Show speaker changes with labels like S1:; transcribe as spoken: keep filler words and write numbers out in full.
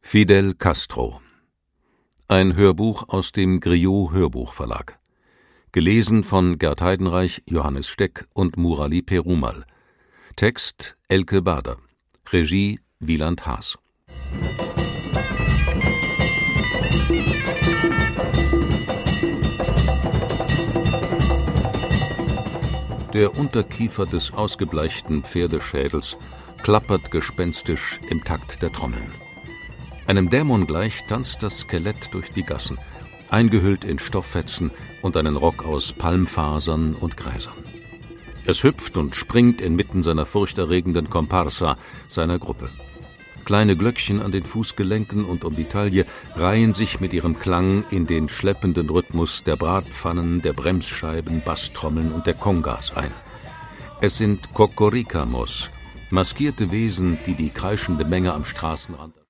S1: Fidel Castro. Ein Hörbuch aus dem Griot Hörbuchverlag. Gelesen von Gerd Heidenreich, Johannes Steck und Murali Perumal. Text Elke Bader. Regie Wieland Haas. Der Unterkiefer des ausgebleichten Pferdeschädels klappert gespenstisch im Takt der Trommeln. Einem Dämon gleich tanzt das Skelett durch die Gassen, eingehüllt in Stofffetzen und einen Rock aus Palmfasern und Gräsern. Es hüpft und springt inmitten seiner furchterregenden Komparsa, seiner Gruppe. Kleine Glöckchen an den Fußgelenken und um die Taille reihen sich mit ihrem Klang in den schleppenden Rhythmus der Bratpfannen, der Bremsscheiben, Basstrommeln und der Congas ein. Es sind Kokorikamos, maskierte Wesen, die die kreischende Menge am Straßenrand